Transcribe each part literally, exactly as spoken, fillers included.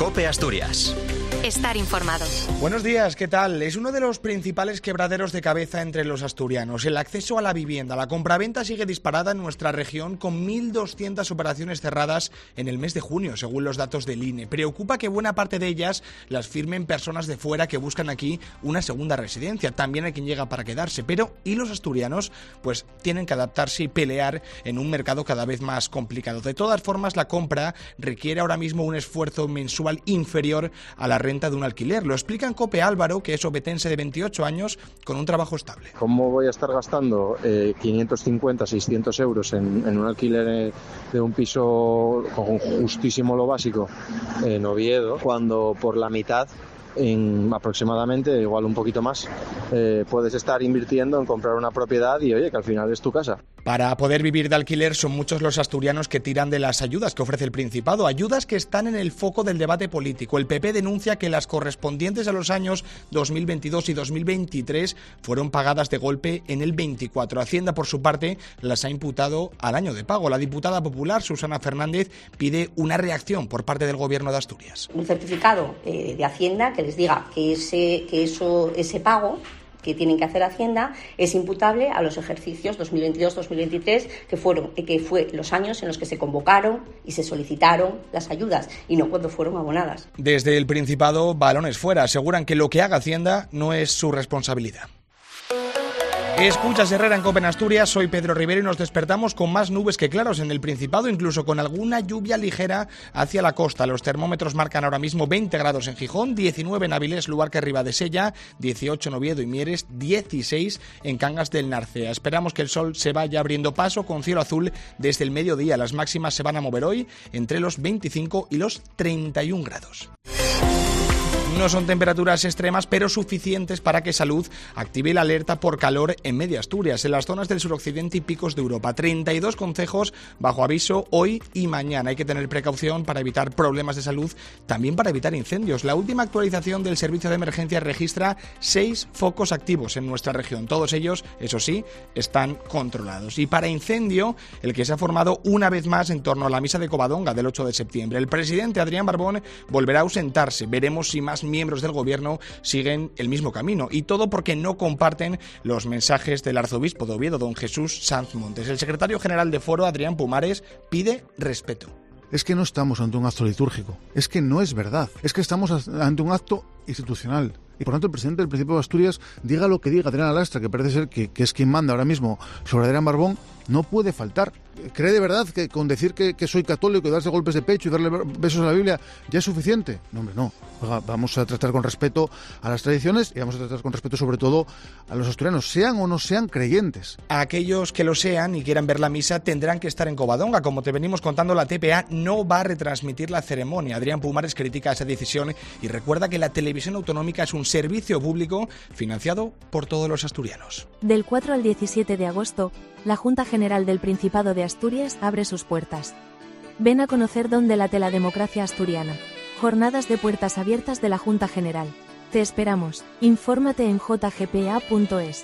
COPE Asturias. Estar informado. Buenos días, ¿qué tal? Es uno de los principales quebraderos de cabeza entre los asturianos. El acceso a la vivienda. La compraventa sigue disparada en nuestra región con mil doscientas operaciones cerradas en el mes de junio, según los datos del I N E. Preocupa que buena parte de ellas las firmen personas de fuera que buscan aquí una segunda residencia. También hay quien llega para quedarse. Pero, ¿y los asturianos? Pues tienen que adaptarse y pelear en un mercado cada vez más complicado. De todas formas, la compra requiere ahora mismo un esfuerzo mensual inferior a la renta de un alquiler. Lo explica en COPE Álvaro, que es obetense de veintiocho años con un trabajo estable. ¿Cómo voy a estar gastando eh, quinientos cincuenta, seiscientos euros en, en un alquiler de un piso con justísimo lo básico en Oviedo, cuando por la mitad, en aproximadamente, igual un poquito más, eh, puedes estar invirtiendo en comprar una propiedad y oye, que al final es tu casa? Para poder vivir de alquiler son muchos los asturianos que tiran de las ayudas que ofrece el Principado, ayudas que están en el foco del debate político. El P P denuncia que las correspondientes a los años dos mil veintidós y dos mil veintitrés fueron pagadas de golpe en el veinticuatro. Hacienda, por su parte, las ha imputado al año de pago. La diputada popular, Susana Fernández, pide una reacción por parte del Gobierno de Asturias. Un certificado eh, de Hacienda que les diga que ese, que eso, ese pago que tienen que hacer Hacienda es imputable a los ejercicios dos mil veintidós dos mil veintitrés, que fueron que fue los años en los que se convocaron y se solicitaron las ayudas, y no cuando fueron abonadas. Desde el Principado, balones fuera. Aseguran que lo que haga Hacienda no es su responsabilidad. Escuchas Herrera en COPE en Asturias, soy Pedro Rivero y nos despertamos con más nubes que claros en el Principado, incluso con alguna lluvia ligera hacia la costa. Los termómetros marcan ahora mismo veinte grados en Gijón, diecinueve en Avilés, Luarca, Ribadesella, dieciocho en Oviedo y Mieres, dieciséis en Cangas del Narcea. Esperamos que el sol se vaya abriendo paso con cielo azul desde el mediodía. Las máximas se van a mover hoy entre los veinticinco y los treinta y un grados. No son temperaturas extremas, pero suficientes para que Salud active la alerta por calor en media Asturias, en las zonas del suroccidente y picos de Europa. treinta y dos concejos bajo aviso hoy y mañana. Hay que tener precaución para evitar problemas de salud, también para evitar incendios. La última actualización del servicio de emergencias registra seis focos activos en nuestra región. Todos ellos, eso sí, están controlados. Y para incendio, el que se ha formado una vez más en torno a la misa de Covadonga del ocho de septiembre. El presidente Adrián Barbón volverá a ausentarse. Veremos si más miembros del gobierno siguen el mismo camino, y todo porque no comparten los mensajes del arzobispo de Oviedo, don Jesús Sanz Montes. El secretario general de Foro, Adrián Pumares, pide respeto. Es que no estamos ante un acto litúrgico, es que no es verdad, es que estamos ante un acto institucional. Y por tanto el presidente del Principado de Asturias, diga lo que diga Adrián Alastra, que parece ser que, que es quien manda ahora mismo sobre Adrián Barbón, no puede faltar. ¿Cree de verdad que con decir que, que soy católico y darse golpes de pecho y darle besos a la Biblia ya es suficiente? No, hombre, no. Vamos a tratar con respeto a las tradiciones y vamos a tratar con respeto sobre todo a los asturianos, sean o no sean creyentes. A aquellos que lo sean y quieran ver la misa tendrán que estar en Covadonga. Como te venimos contando, la T P A no va a retransmitir la ceremonia. Adrián Pumares critica esa decisión y recuerda que la televisión autonómica es un servicio público financiado por todos los asturianos. Del cuatro al diecisiete de agosto, la Junta General del Principado de Asturias abre sus puertas. Ven a conocer dónde late la democracia asturiana. Jornadas de puertas abiertas de la Junta General. Te esperamos. Infórmate en j g p a punto es.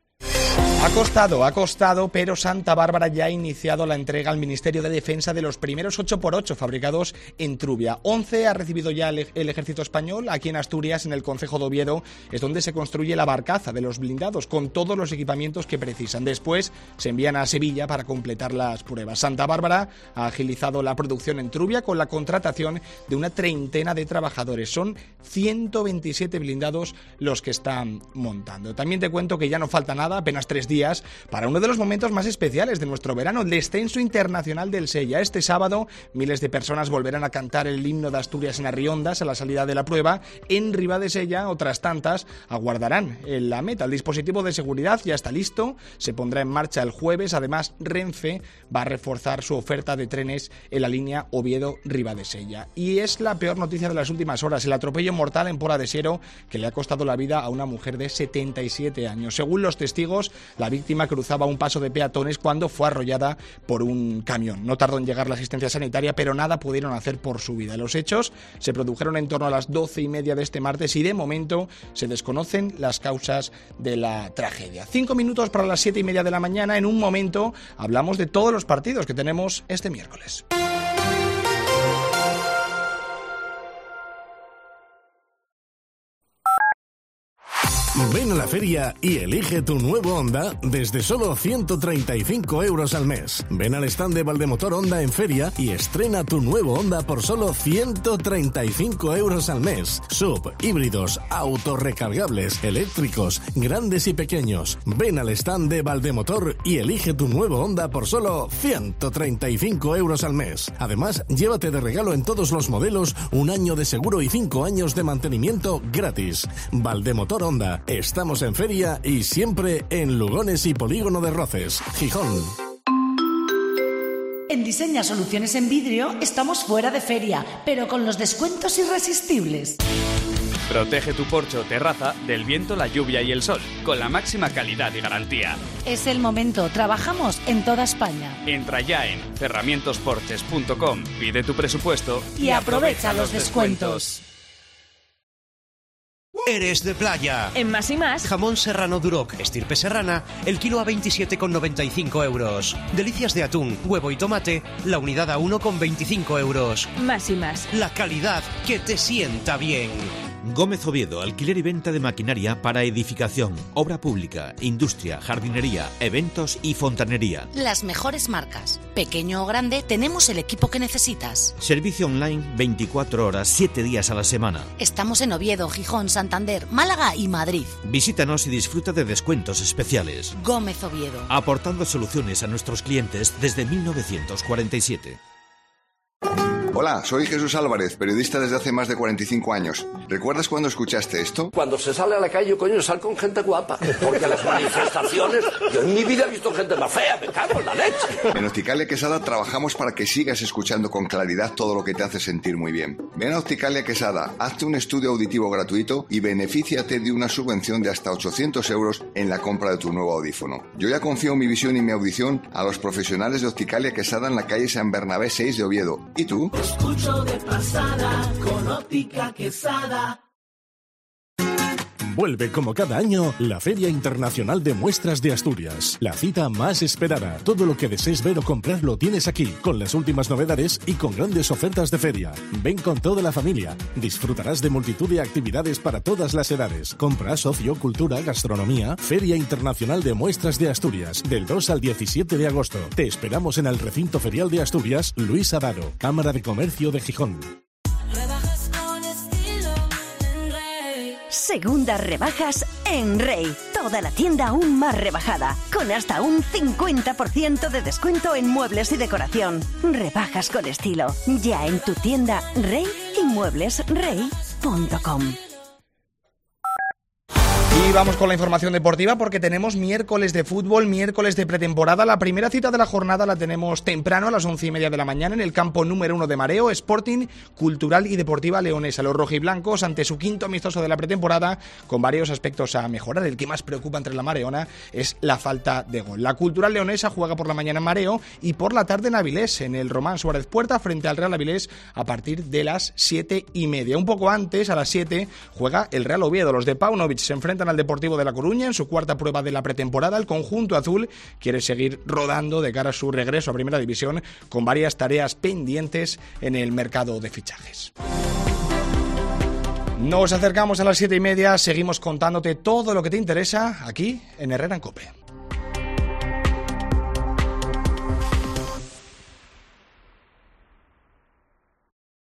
Ha costado, ha costado, pero Santa Bárbara ya ha iniciado la entrega al Ministerio de Defensa de los primeros ocho por ocho fabricados en Trubia. once ha recibido ya el, el Ejército Español. Aquí en Asturias, en el concejo de Oviedo, es donde se construye la barcaza de los blindados con todos los equipamientos que precisan. Después se envían a Sevilla para completar las pruebas. Santa Bárbara ha agilizado la producción en Trubia con la contratación de una treintena de trabajadores. Son ciento veintisiete blindados los que están montando. También te cuento que ya no falta nada, apenas tres días para uno de los momentos más especiales de nuestro verano, el descenso internacional del Sella. Este sábado miles de personas volverán a cantar el himno de Asturias en Arriondas a la salida de la prueba. En Ribadesella otras tantas aguardarán en la meta. El dispositivo de seguridad ya está listo, se pondrá en marcha el jueves. Además, Renfe va a reforzar su oferta de trenes en la línea Oviedo-Ribadesella. Y es la peor noticia de las últimas horas, el atropello mortal en Pola de Siero que le ha costado la vida a una mujer de setenta y siete años. Según los testigos, la víctima cruzaba un paso de peatones cuando fue arrollada por un camión. No tardó en llegar la asistencia sanitaria, pero nada pudieron hacer por su vida. Los hechos se produjeron en torno a las doce y media de este martes y de momento se desconocen las causas de la tragedia. Cinco minutos para las siete y media de la mañana. En un momento hablamos de todos los partidos que tenemos este miércoles. Ven a la feria y elige tu nuevo Honda desde solo ciento treinta y cinco euros al mes. Ven al stand de Valdemotor Honda en feria y estrena tu nuevo Honda por solo ciento treinta y cinco euros al mes. Sub, híbridos, autorrecargables, eléctricos, grandes y pequeños. Ven al stand de Valdemotor y elige tu nuevo Honda por solo ciento treinta y cinco euros al mes. Además, llévate de regalo en todos los modelos un año de seguro y cinco años de mantenimiento gratis. Valdemotor Honda. Estamos en feria y siempre en Lugones y Polígono de Roces, Gijón. En Diseña Soluciones en Vidrio estamos fuera de feria, pero con los descuentos irresistibles. Protege tu porche o terraza del viento, la lluvia y el sol, con la máxima calidad y garantía. Es el momento, trabajamos en toda España. Entra ya en cerramientos porches punto com, pide tu presupuesto y, y aprovecha, aprovecha los descuentos. descuentos. Eres de playa. En Más y Más, jamón serrano Duroc, estirpe serrana, el kilo a veintisiete con noventa y cinco euros. Delicias de atún, huevo y tomate, la unidad a uno con veinticinco euros. Más y Más. La calidad que te sienta bien. Gómez Oviedo, alquiler y venta de maquinaria para edificación, obra pública, industria, jardinería, eventos y fontanería. Las mejores marcas. Pequeño o grande, tenemos el equipo que necesitas. Servicio online veinticuatro horas, siete días a la semana. Estamos en Oviedo, Gijón, Santander, Málaga y Madrid. Visítanos y disfruta de descuentos especiales. Gómez Oviedo. Aportando soluciones a nuestros clientes desde mil novecientos cuarenta y siete. Hola, soy Jesús Álvarez, periodista desde hace más de cuarenta y cinco años. ¿Recuerdas cuando escuchaste esto? Cuando se sale a la calle, coño, sal con gente guapa. Porque las manifestaciones... Yo en mi vida he visto gente más fea, me cago en la leche. En Opticalia Quesada trabajamos para que sigas escuchando con claridad todo lo que te hace sentir muy bien. Ven a Opticalia Quesada, hazte un estudio auditivo gratuito y benefíciate de una subvención de hasta ochocientos euros en la compra de tu nuevo audífono. Yo ya confío mi visión y mi audición a los profesionales de Opticalia Quesada en la calle San Bernabé seis de Oviedo. ¿Y tú? Escucho de pasada con Óptica Quesada. Vuelve como cada año la Feria Internacional de Muestras de Asturias, la cita más esperada. Todo lo que desees ver o comprar lo tienes aquí, con las últimas novedades y con grandes ofertas de feria. Ven con toda la familia, disfrutarás de multitud de actividades para todas las edades. Compras, ocio, cultura, gastronomía. Feria Internacional de Muestras de Asturias, del dos al diecisiete de agosto. Te esperamos en el Recinto Ferial de Asturias, Luis Adaro, Cámara de Comercio de Gijón. Segundas rebajas en Rey. Toda la tienda aún más rebajada, con hasta un cincuenta por ciento de descuento en muebles y decoración. Rebajas con estilo. Ya en tu tienda Rey y muebles rey punto com. Y vamos con la información deportiva porque tenemos miércoles de fútbol, miércoles de pretemporada. La primera cita de la jornada la tenemos temprano a las once y media de la mañana en el campo número uno de Mareo, Sporting Cultural y Deportiva Leonesa. Los rojiblancos ante su quinto amistoso de la pretemporada con varios aspectos a mejorar. El que más preocupa entre la mareona es la falta de gol. La Cultural Leonesa juega por la mañana en Mareo y por la tarde en Avilés, en el Román Suárez Puerta frente al Real Avilés a partir de las siete y media. Un poco antes, a las siete, juega el Real Oviedo. Los de Paunovic se enfrentan al Deportivo de La Coruña en su cuarta prueba de la pretemporada. El conjunto azul quiere seguir rodando de cara a su regreso a Primera División con varias tareas pendientes en el mercado de fichajes. Nos acercamos a las siete y media, seguimos contándote todo lo que te interesa aquí en Herrera en COPE.